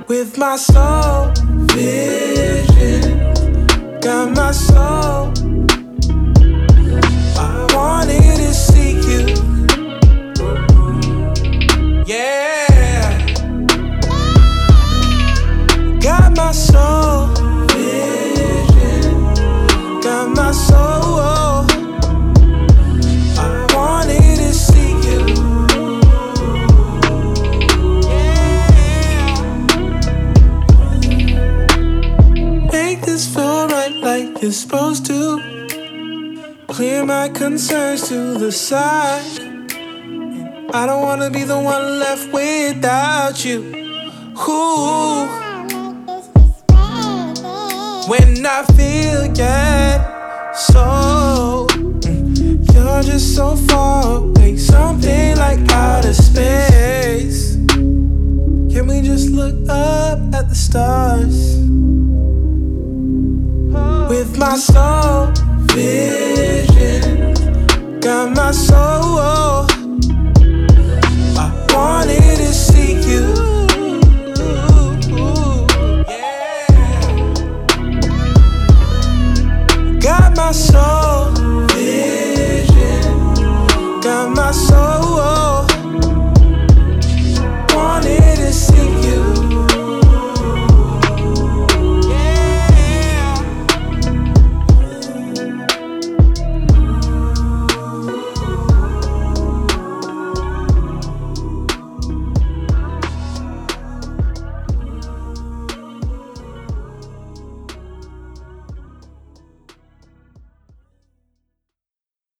With my soul vision, got my soul. I wanted to see you. Yeah. Got my soul vision, got my soul. I wanted to see you. Make this feel right like you're supposed to. Clear my concerns to the side. I don't wanna be the one left without you. Ooh. When I feel so you're just so far away. Something like outer space. Can we just look up at the stars? With my soul vision, got my soul. I wanted to see you.